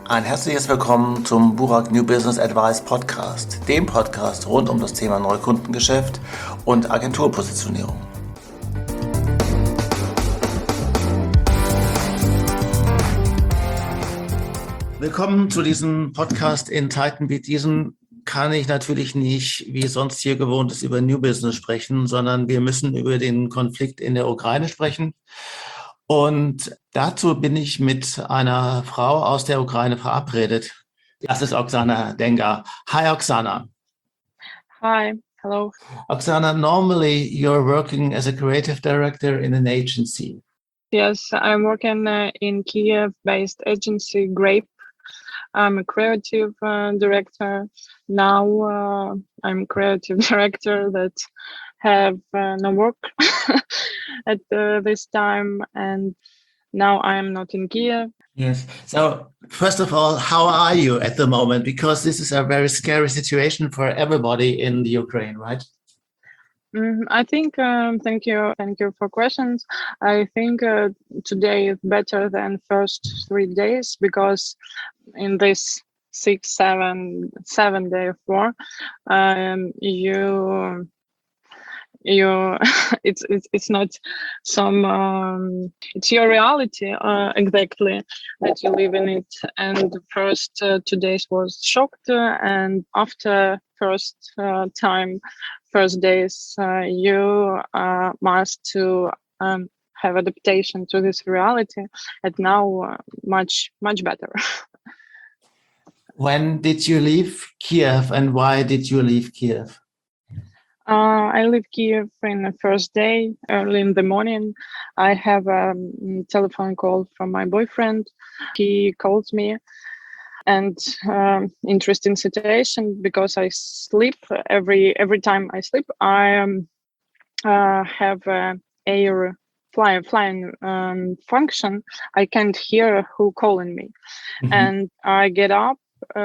Ein herzliches Willkommen zum Burak New Business Advice Podcast, dem Podcast rund um das Thema Neukundengeschäft und Agenturpositionierung. Willkommen zu diesem Podcast. In Zeiten wie diesen kann ich natürlich nicht, wie sonst hier gewohnt ist, über New Business sprechen, sondern wir müssen über den Konflikt in der Ukraine sprechen. Und dazu bin ich mit einer Frau aus der Ukraine verabredet. Das ist Oksana Denga. Hi, Oksana. Hi, hello. Oksana, normally you're working as a creative director in an agency. Yes, I'm working in Kiev-based agency Grape. I'm a creative director. Now I'm creative director that have no work at this time, and now I'm not in Kiev. Yes. So first of all, how are you at the moment? Because this is a very scary situation for everybody in the Ukraine, right? I think, thank you for questions. I think today is better than first 3 days because in this 7 day of war, you it's not some it's your reality exactly that you live in it. And the first 2 days was shocked, and after first days you must to have adaptation to this reality, and now much better. When did you leave Kiev and why did you leave Kiev? I leave Kiev in the first day, early in the morning. I have a telephone call from my boyfriend. He calls me, and interesting situation because I sleep every time I sleep. I have air flying function. I can't hear who calling me, and I get up.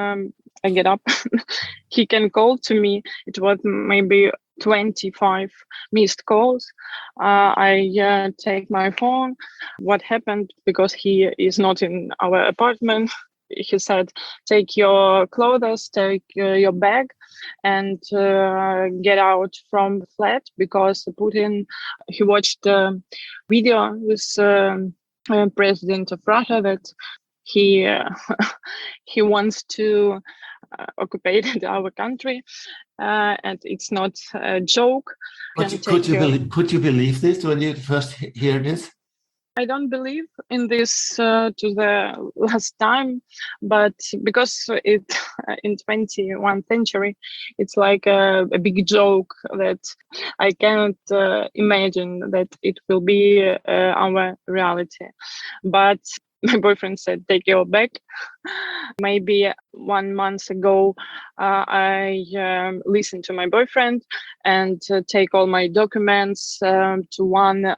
He can call to me. It was maybe 25 missed calls. I take my phone. What happened? Because he is not in our apartment. He said, take your clothes, take your bag, and get out from the flat, because Putin, he watched a video with President of Russia that he wants to occupy our country, and it's not a joke. Could you believe this when you first hear this? I don't believe in this to the last time, but because it in 21st century, it's like a big joke that I cannot imagine that it will be our reality. But my boyfriend said, take your bag. Maybe 1 month ago, I listened to my boyfriend and take all my documents to one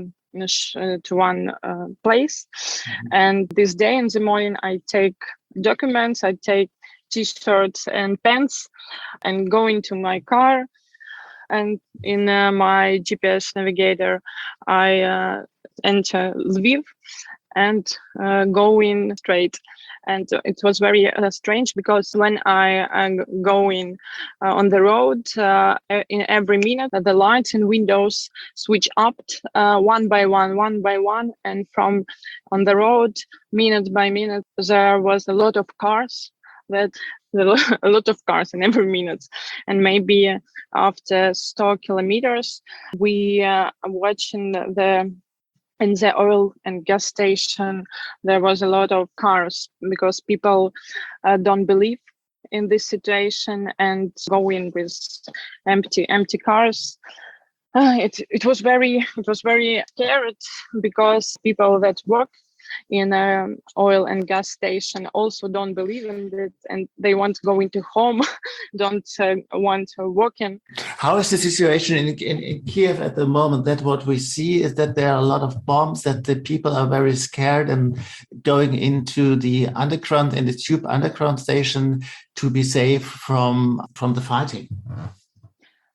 place. And this day in the morning, I take documents, I take t-shirts and pants and go into my car. And in my GPS navigator, I enter Lviv and going straight. And it was very strange because when I am going on the road, in every minute, the lights and windows switch up one by one. And from on the road, minute by minute, there was a lot of cars a lot of cars in every minute. And maybe after 100 kilometers, we are watching in the oil and gas station, there was a lot of cars because people don't believe in this situation and go in with empty cars. It was very scared because people that work in oil and gas station also don't believe in it, and they want to go into home, don't want to work in. How is the situation in Kiev at the moment? That what we see is that there are a lot of bombs, that the people are very scared and going into the underground and the tube underground station to be safe from the fighting.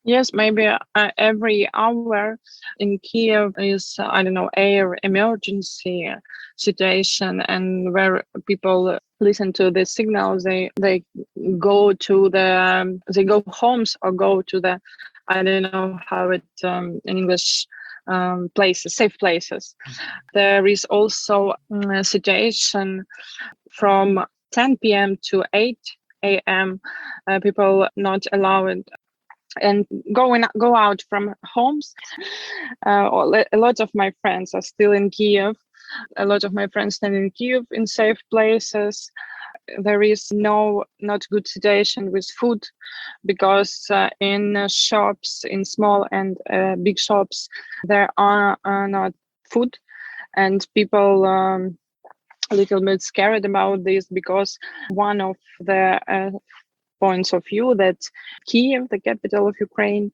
Yes, maybe every hour in Kiev is, I don't know, air emergency situation, and where people listen to the signals, they go to they go homes or go to the, I don't know how it in English, places, safe places. There is also a situation from 10 p.m. to 8 a.m. People not allowed and go out from homes. A lot of my friends are still in Kiev. A lot of my friends stand in Kiev in safe places. There is not good situation with food, because in shops, in small and big shops, there are not food, and people a little bit scared about this, because one of the points of view that Kiev, the capital of Ukraine,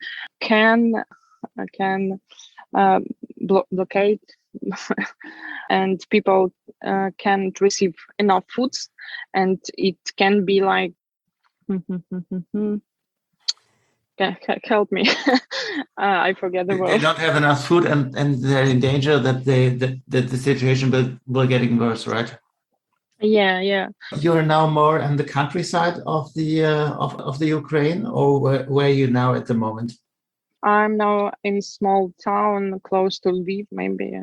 can blockade and people can't receive enough foods, and it can be like help me. I forget the They word. don't have enough food, and they're in danger that the situation will getting worse, right? Yeah. You're now more on the countryside of the Ukraine, or where are you now at the moment? I'm now in small town close to Lviv, maybe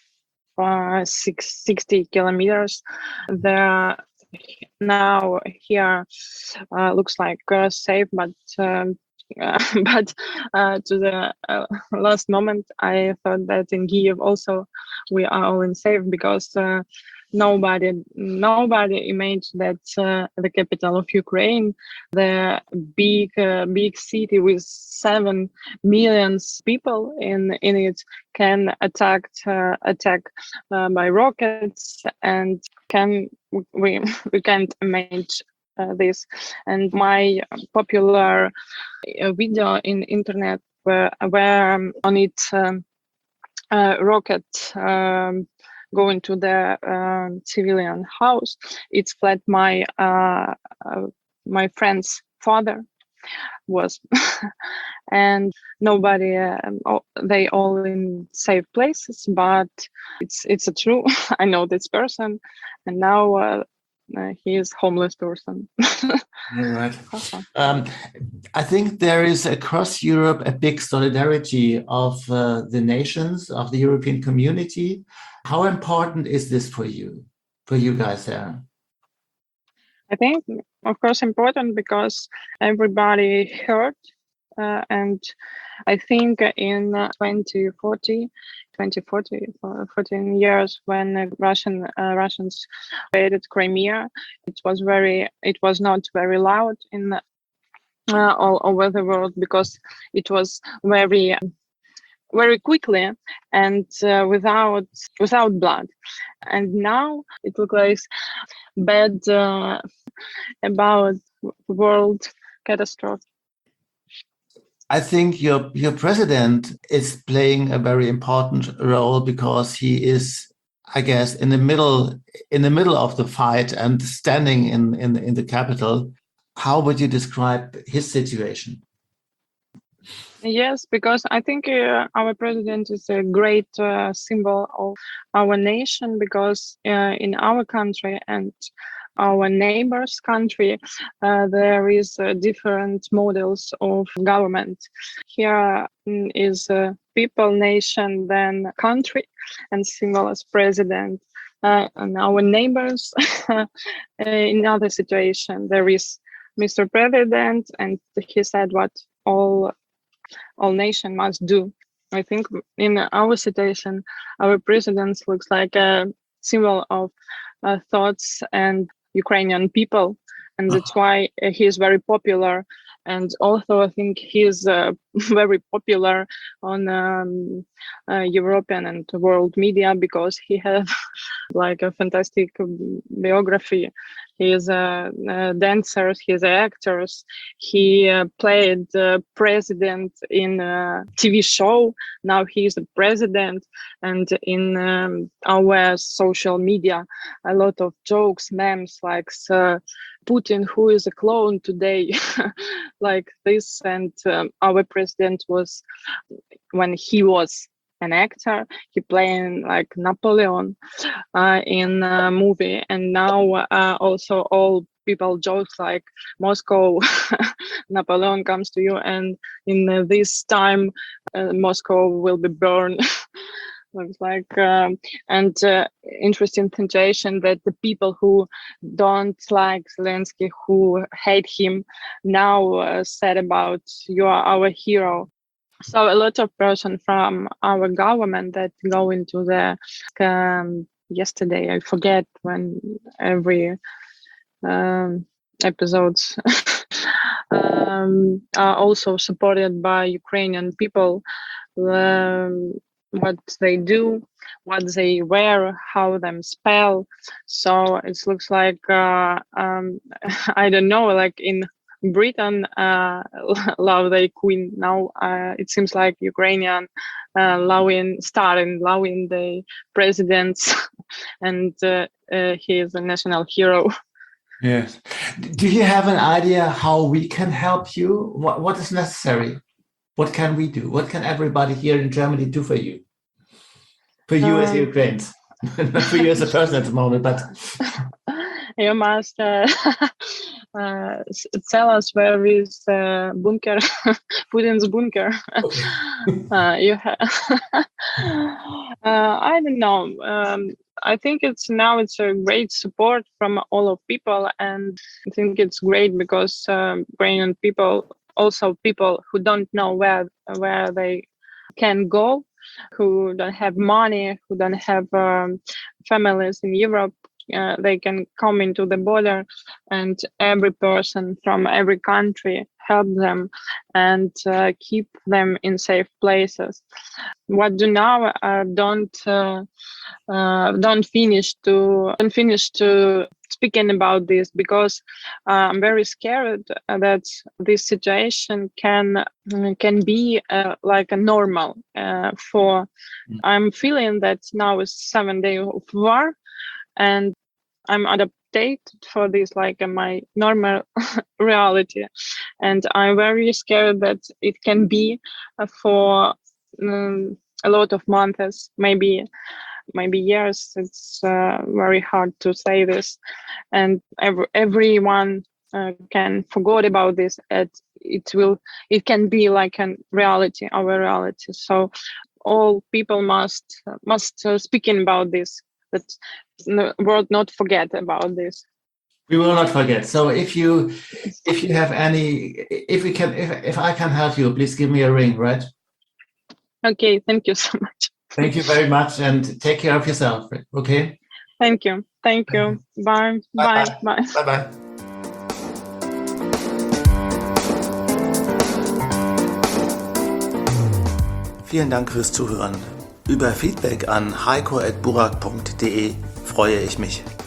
60 kilometers. There now here looks like safe, but but to the last moment, I thought that in Kiev also we are all in safe, because nobody imagined that the capital of Ukraine, the big city with 7 million people in it, can attack by rockets, and can we we can't imagine this. And my popular video in internet where on it rocket going to the civilian house. It's flat my friend's father was and nobody they all in safe places, but it's a true. I know this person, and now he is homeless person. Right. I think there is across Europe a big solidarity of the nations, of the European community. How important is this for you guys there? I think, of course, important, because everybody heard, and I think in 14 years, when Russians invaded Crimea, it was not very loud in all over the world, because it was very quickly and without blood. And now it looks like bad about world catastrophe. I think your president is playing a very important role, because he is, I guess, in the middle of the fight and standing in the capital. How would you describe his situation? Yes, because I think our president is a great symbol of our nation, because in our country and our neighbors' country, there is different models of government. Here is people, nation, then country, and symbol as president. And our neighbors, in other situation, there is Mr. President, and he said what all nation must do. I think in our situation, our president looks like a symbol of thoughts and Ukrainian people, and that's why he is very popular. And also, I think he is very popular on European and world media, because he has like a fantastic biography. He is a dancer. He is an actor. He played president in a TV show. Now he is the president, and in our social media, a lot of jokes, memes like Putin, who is a clone today, like this. And our president was, when he was an actor, he playing like Napoleon in a movie, and now also all people jokes like Moscow, Napoleon comes to you, and in this time Moscow will be burned. Looks like and interesting sensation that the people who don't like Zelensky, who hate him, now said about you are our hero. So a lot of person from our government that go into the yesterday, I forget when every episodes are also supported by Ukrainian people. What they do, what they wear, how them spell. So it looks like I don't know, like in Britain love their queen. Now it seems like Ukrainian starting loving the presidents, and he is a national hero. Yes. Do you have an idea how we can help you? What is necessary? What can we do? What can everybody here in Germany do for you? For you as Ukrainians, not for you as a person at the moment, but you must tell us where is bunker, Putin's bunker. Okay. I don't know. I think it's a great support from all of people, and I think it's great because Ukrainian people, also people who don't know where they can go, who don't have money, who don't have families in Europe, they can come into the border, and every person from every country help them and keep them in safe places. What do now? Don't finish to speaking about this, because I'm very scared that this situation can be like a normal for. I'm feeling that now is 7 days of war, and I'm adapted for this like my normal reality, and I'm very scared that it can be for a lot of months, maybe years. It's very hard to say this, and everyone can forget about this. It can be like a reality, our reality. So all people must speaking about this, that the world not forget about this. We will not forget. So if you have any, if I can help you, please give me a ring, right? Okay, thank you so much. Thank you very much, and take care of yourself. Okay. Thank you. Bye. Bye. Bye. Vielen Dank fürs Zuhören. Über Feedback an heiko@burak.de freue ich mich.